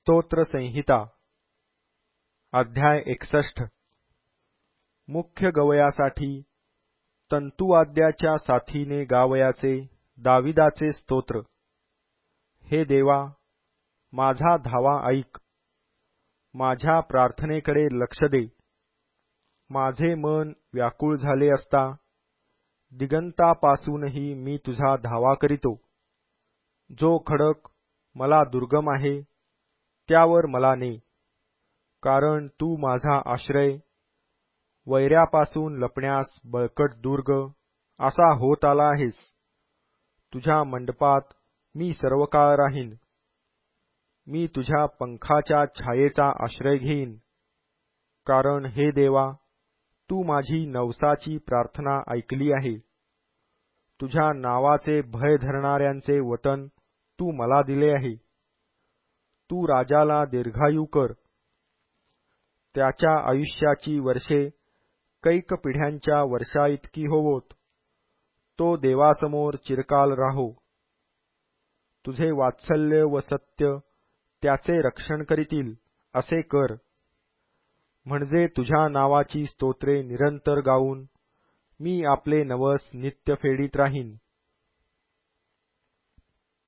स्तोत्र संहिता अध्याय 61 मुख्य गवयासाठी तंतुवाद्याच्या साथीने गावयाचे दाविदाचे स्तोत्र। हे देवा, माझा धावा ऐक, माझ्या प्रार्थनेकडे लक्ष दे। माझे मन व्याकुळ झाले असता दिगंतापासूनही मी तुझा धावा करीतो। जो खडक मला दुर्गम आहे त्यावर मला ने, कारण तू माझा आश्रय, वैऱ्यापासून लपण्यास बळकट दुर्ग असा होत आला आहेस। तुझ्या मंडपात मी सर्वकाळ राहीन। मी तुझ्या पंखाच्या छायेचा आश्रय घेईन, कारण हे देवा, तू माझी नवसाची प्रार्थना ऐकली आहे। तुझ्या नावाचे भय धरणाऱ्यांचे वतन तू मला दिले आहे। तू राजाला दीर्घायू कर, त्याच्या आयुष्याची वर्षे कैक पिढ्यांच्या वर्षाइतकी होवोत। तो देवासमोर चिरकाल राहो। तुझे वात्सल्य व सत्य त्याचे रक्षण करीतील असे कर, म्हणजे तुझ्या नावाची स्तोत्रे निरंतर गाऊन मी आपले नवस नित्य फेडीत राहीन।